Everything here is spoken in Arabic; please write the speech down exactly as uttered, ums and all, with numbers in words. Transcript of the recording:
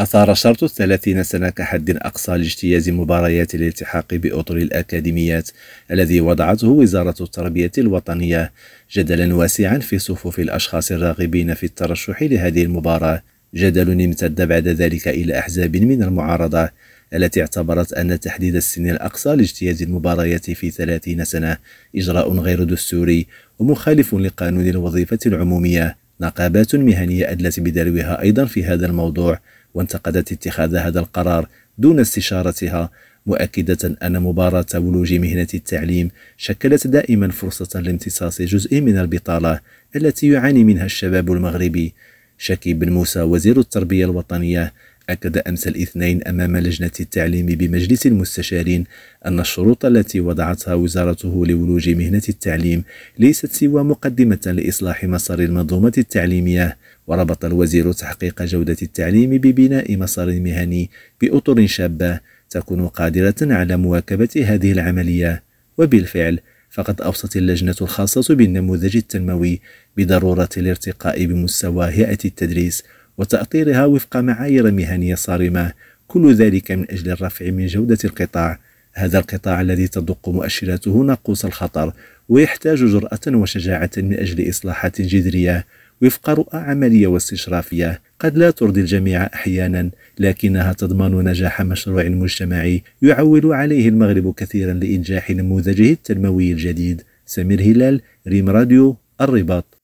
أثار شرط الثلاثين سنة كحد أقصى لاجتياز مباريات الالتحاق بأطر الأكاديميات الذي وضعته وزارة التربية الوطنية جدلا واسعا في صفوف الأشخاص الراغبين في الترشح لهذه المباراة، جدل امتد بعد ذلك إلى أحزاب من المعارضة التي اعتبرت أن تحديد السن الأقصى لاجتياز المباريات في ثلاثين سنة إجراء غير دستوري ومخالف لقانون الوظيفة العمومية. نقابات مهنية أدلت بدلوها أيضا في هذا الموضوع، وانتقدت اتخاذ هذا القرار دون استشارتها، مؤكدة أن مباراة ولوج مهنة التعليم شكلت دائما فرصة لامتصاص جزء من البطالة التي يعاني منها الشباب المغربي. شكيب بن موسى وزير التربية الوطنية أكد أمس الاثنين أمام لجنة التعليم بمجلس المستشارين أن الشروط التي وضعتها وزارته لولوج مهنة التعليم ليست سوى مقدمة لإصلاح مسار المنظومة التعليمية، وربط الوزير تحقيق جودة التعليم ببناء مسار مهني بأطر شابة تكون قادرة على مواكبة هذه العملية. وبالفعل فقد أوصت اللجنة الخاصة بالنموذج التنموي بضرورة الارتقاء بمستوى هيئة التدريس وتأطيرها وفق معايير مهنية صارمة، كل ذلك من أجل الرفع من جودة القطاع، هذا القطاع الذي تدق مؤشراته ناقوس الخطر ويحتاج جرأة وشجاعة من أجل إصلاحات جذرية وفق رؤى عملية واستشرافية قد لا ترضي الجميع أحيانا، لكنها تضمن نجاح مشروع مجتمعي يعول عليه المغرب كثيرا لإنجاح نموذجه التنموي الجديد. سمير هلال، ريم راديو، الرباط.